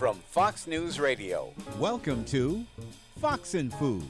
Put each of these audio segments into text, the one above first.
from Fox News Radio. Welcome to Fox and Food.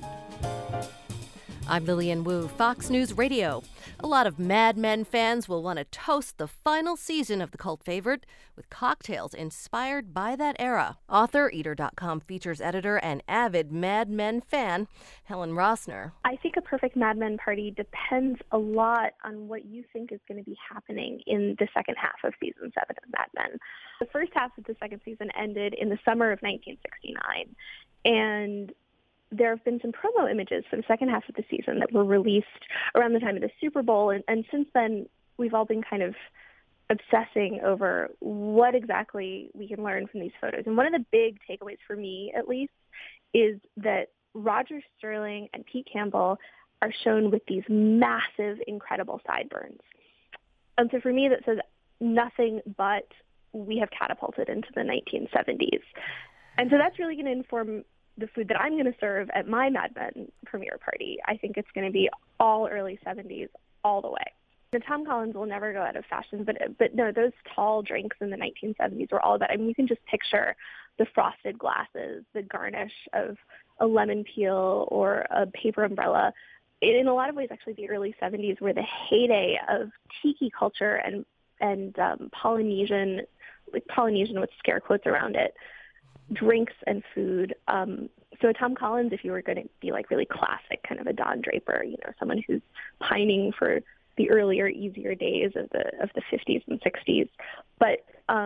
I'm Lillian Wu, Fox News Radio. A lot of Mad Men fans will want to toast the final season of the cult favorite with cocktails inspired by that era. Author, Eater.com features editor, and avid Mad Men fan, Helen Rosner. I think a perfect Mad Men party depends a lot on what you think is going to be happening in the second half of season 7 of Mad Men. The first half of the second season ended in the summer of 1969, and there have been some promo images for the second half of the season that were released around the time of the Super Bowl. And since then, we've all been kind of obsessing over what exactly we can learn from these photos. And one of the big takeaways for me, at least, is that Roger Sterling and Pete Campbell are shown with these massive, incredible sideburns. And so for me, that says nothing but we have catapulted into the 1970s. And so that's really going to inform the food that I'm going to serve at my Mad Men premiere party. I think it's going to be all early 70s all the way. The Tom Collins will never go out of fashion, but no, those tall drinks in the 1970s were all about, I mean, you can just picture the frosted glasses, the garnish of a lemon peel or a paper umbrella. In a lot of ways, actually, the early 70s were the heyday of tiki culture and Polynesian with scare quotes around it, drinks and food. So Tom Collins, if you were going to be like really classic, kind of a Don Draper, you know, someone who's pining for the earlier, easier days of the 50s and 60s. But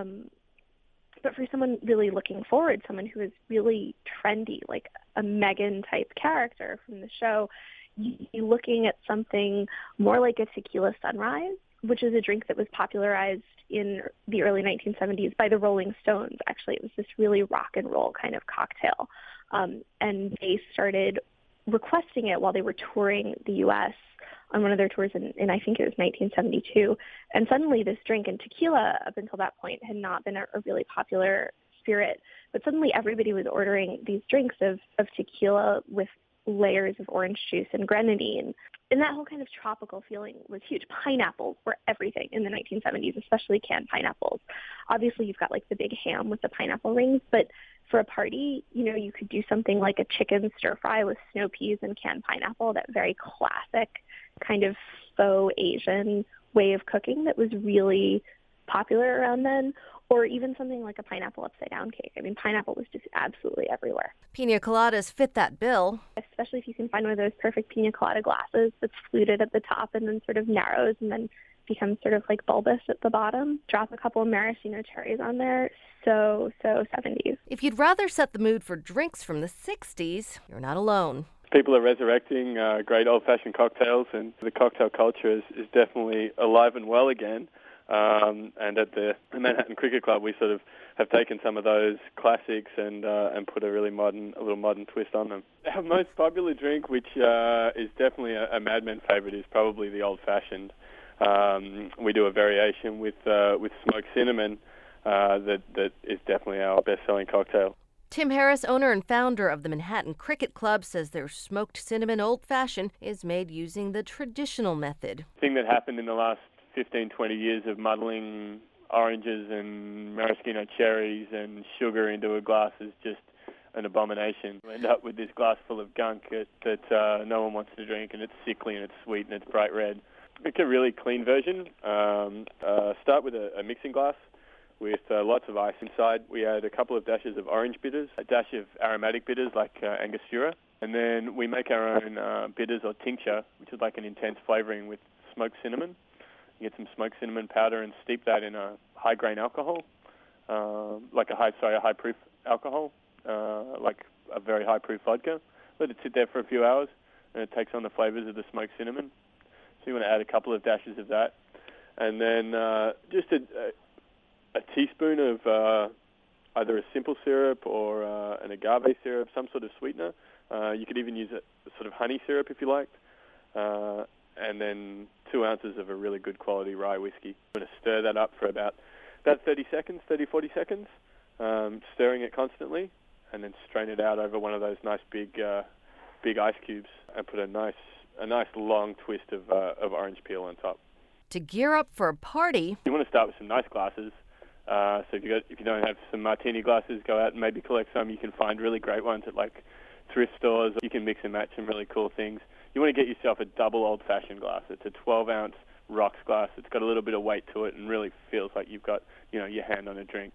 for someone really looking forward, someone who is really trendy, like a Megan type character from the show, you're looking at something more like a tequila sunrise, which is a drink that was popularized in the early 1970s by the Rolling Stones. Actually, it was this really rock and roll kind of cocktail. And they started requesting it while they were touring the U.S. on one of their tours in I think it was 1972. And suddenly this drink, and tequila up until that point had not been a really popular spirit, but suddenly everybody was ordering these drinks of tequila with layers of orange juice and grenadine. And that whole kind of tropical feeling was huge. Pineapples were everything in the 1970s, especially canned pineapples. Obviously, you've got like the big ham with the pineapple rings, but for a party, you know, you could do something like a chicken stir fry with snow peas and canned pineapple, that very classic kind of faux Asian way of cooking that was really popular around then. Or even something like a pineapple upside-down cake. I mean, pineapple was just absolutely everywhere. Pina coladas fit that bill. Especially if you can find one of those perfect pina colada glasses that's fluted at the top and then sort of narrows and then becomes sort of like bulbous at the bottom. Drop a couple of maraschino cherries on there. So 70s. If you'd rather set the mood for drinks from the 60s, you're not alone. People are resurrecting great old-fashioned cocktails, and the cocktail culture is definitely alive and well again. And at the Manhattan Cricket Club, we sort of have taken some of those classics and put a little modern twist on them. Our most popular drink, which is definitely a Mad Men favorite, is probably the old-fashioned. We do a variation with smoked cinnamon that is definitely our best-selling cocktail. Tim Harris, owner and founder of the Manhattan Cricket Club, says their smoked cinnamon old-fashioned is made using the traditional method. The thing that happened in the last 15, 20 years of muddling oranges and maraschino cherries and sugar into a glass is just an abomination. You end up with this glass full of gunk that no one wants to drink, and it's sickly and it's sweet and it's bright red. Make a really clean version. Start with a mixing glass with lots of ice inside. We add a couple of dashes of orange bitters, a dash of aromatic bitters like Angostura, and then we make our own bitters or tincture, which is like an intense flavoring with smoked cinnamon. You get some smoked cinnamon powder and steep that in a high-grain alcohol, like a high-proof alcohol, like a very high-proof vodka. Let it sit there for a few hours, and it takes on the flavors of the smoked cinnamon. So you want to add a couple of dashes of that, and then just a teaspoon of either a simple syrup or an agave syrup, some sort of sweetener. You could even use a sort of honey syrup if you liked. And then 2 ounces of a really good quality rye whiskey. I'm going to stir that up for about 40 seconds, stirring it constantly, and then strain it out over one of those nice big ice cubes and put a nice long twist of orange peel on top. To gear up for a party, you want to start with some nice glasses, So if you don't have some martini glasses, go out and maybe collect some. You can find really great ones at like thrift stores. You can mix and match some really cool things. You want to get yourself a double old-fashioned glass. It's a 12-ounce rocks glass. It's got a little bit of weight to it and really feels like you've got, your hand on a drink.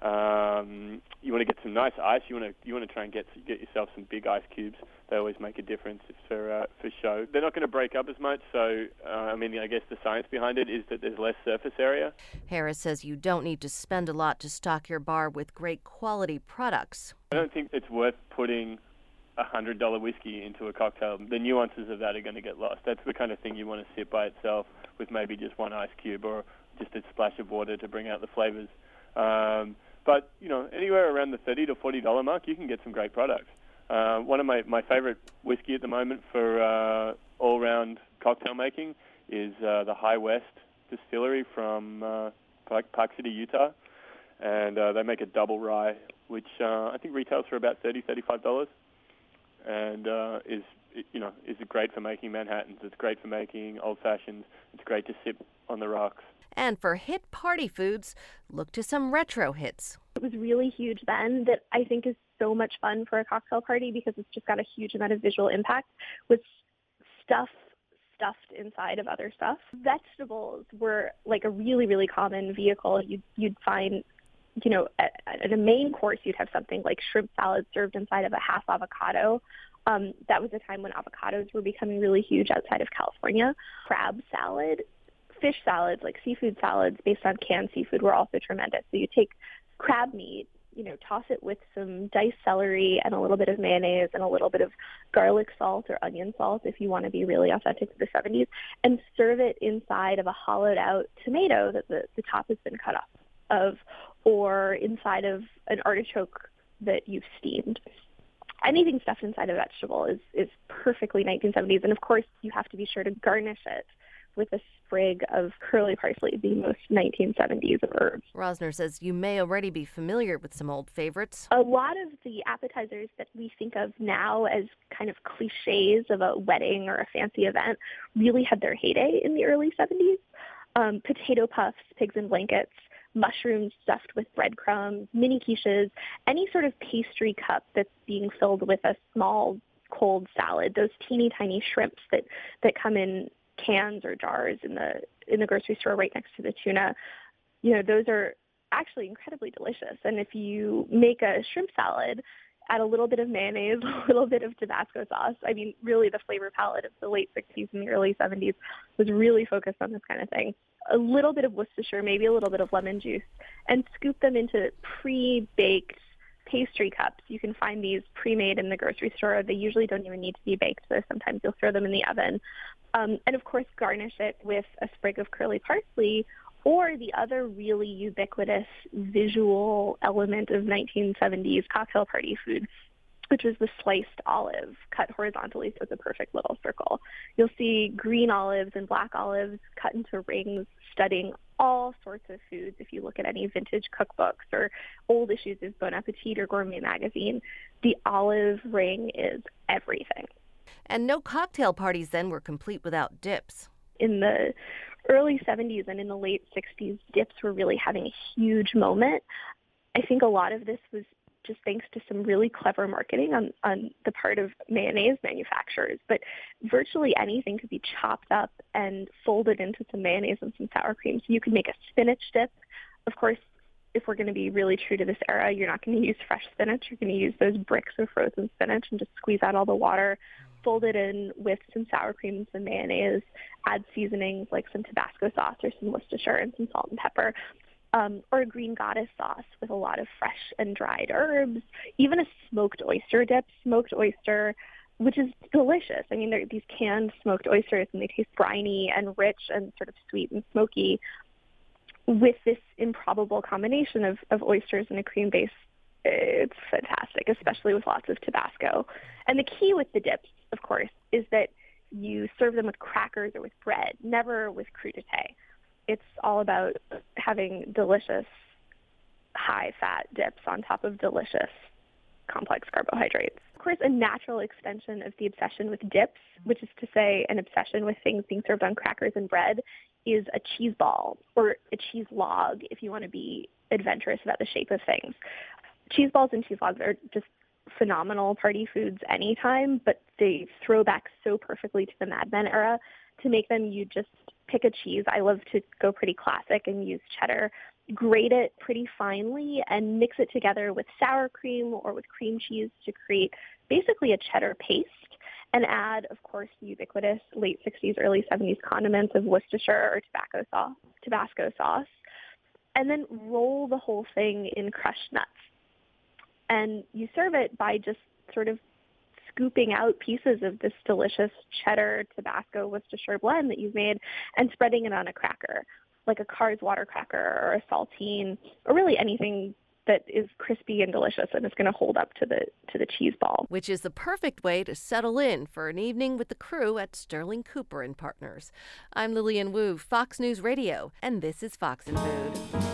You want to get some nice ice. You want to try and get yourself some big ice cubes. They always make a difference for show. They're not going to break up as much. So I guess the science behind it is that there's less surface area. Harris says you don't need to spend a lot to stock your bar with great quality products. I don't think it's worth putting $100 whiskey into a cocktail. The nuances of that are going to get lost. That's the kind of thing you want to sip by itself with maybe just one ice cube or just a splash of water to bring out the flavors. But, anywhere around the $30 to $40 mark, you can get some great products. One of my favorite whiskey at the moment for all-round cocktail making is the High West Distillery from Park City, Utah. And they make a double rye, which I think retails for about $30, $35. And is great for making Manhattans. It's great for making old fashions. It's great to sip on the rocks. And for hit party foods, look to some retro hits. It was really huge then that I think is so much fun for a cocktail party because it's just got a huge amount of visual impact with stuff stuffed inside of other stuff. Vegetables were like a really, really common vehicle. You'd find, at a main course, you'd have something like shrimp salad served inside of a half avocado. That was a time when avocados were becoming really huge outside of California. Crab salad, fish salads, like seafood salads based on canned seafood were also tremendous. So you take crab meat, toss it with some diced celery and a little bit of mayonnaise and a little bit of garlic salt or onion salt if you want to be really authentic to the 70s, and serve it inside of a hollowed out tomato that the top has been cut off of, or inside of an artichoke that you've steamed. Anything stuffed inside a vegetable is perfectly 1970s. And of course, you have to be sure to garnish it with a sprig of curly parsley, the most 1970s of herbs. Rosner says you may already be familiar with some old favorites. A lot of the appetizers that we think of now as kind of cliches of a wedding or a fancy event really had their heyday in the early 70s. Potato puffs, pigs in blankets, mushrooms stuffed with breadcrumbs, mini quiches, any sort of pastry cup that's being filled with a small cold salad, those teeny tiny shrimps that come in cans or jars in the grocery store right next to the tuna, those are actually incredibly delicious. And if you make a shrimp salad, add a little bit of mayonnaise, a little bit of Tabasco sauce. I mean, really the flavor palette of the late 60s and the early 70s was really focused on this kind of thing. A little bit of Worcestershire, maybe a little bit of lemon juice, and scoop them into pre-baked pastry cups. You can find these pre-made in the grocery store. They usually don't even need to be baked, so sometimes you'll throw them in the oven. And of course, garnish it with a sprig of curly parsley, or the other really ubiquitous visual element of 1970s cocktail party food, which was the sliced olive cut horizontally, so it's a perfect little circle. You'll see green olives and black olives cut into rings, studding all sorts of foods. If you look at any vintage cookbooks or old issues of Bon Appetit or Gourmet magazine, the olive ring is everything. And no cocktail parties then were complete without dips. In the early 70s and in the late 60s, dips were really having a huge moment. I think a lot of this was just thanks to some really clever marketing on the part of mayonnaise manufacturers. But virtually anything could be chopped up and folded into some mayonnaise and some sour cream. So you could make a spinach dip. Of course, if we're going to be really true to this era, you're not going to use fresh spinach. You're going to use those bricks of frozen spinach and just squeeze out all the water, fold it in with some sour cream and some mayonnaise, add seasonings like some Tabasco sauce or some Worcestershire and some salt and pepper. Or a green goddess sauce with a lot of fresh and dried herbs, even a smoked oyster dip. Smoked oyster, which is delicious. I mean, they're these canned smoked oysters, and they taste briny and rich and sort of sweet and smoky with this improbable combination of oysters and a cream base. It's fantastic, especially with lots of Tabasco. And the key with the dips, of course, is that you serve them with crackers or with bread, never with crudité. It's all about having delicious, high-fat dips on top of delicious, complex carbohydrates. Of course, a natural extension of the obsession with dips, which is to say an obsession with things being served on crackers and bread, is a cheese ball or a cheese log, if you want to be adventurous about the shape of things. Cheese balls and cheese logs are just phenomenal party foods anytime, but they throw back so perfectly to the Mad Men era. To make them, you just pick a cheese. I love to go pretty classic and use cheddar. Grate it pretty finely and mix it together with sour cream or with cream cheese to create basically a cheddar paste, and add, of course, the ubiquitous late 60s, early 70s condiments of Worcestershire or Tabasco sauce, and then roll the whole thing in crushed nuts. And you serve it by just sort of scooping out pieces of this delicious cheddar, Tabasco, Worcestershire blend that you've made and spreading it on a cracker, like a Carr's water cracker or a saltine, or really anything that is crispy and delicious and is going to hold up to the cheese ball. Which is the perfect way to settle in for an evening with the crew at Sterling Cooper and Partners. I'm Lillian Wu, Fox News Radio, and this is Fox and Food.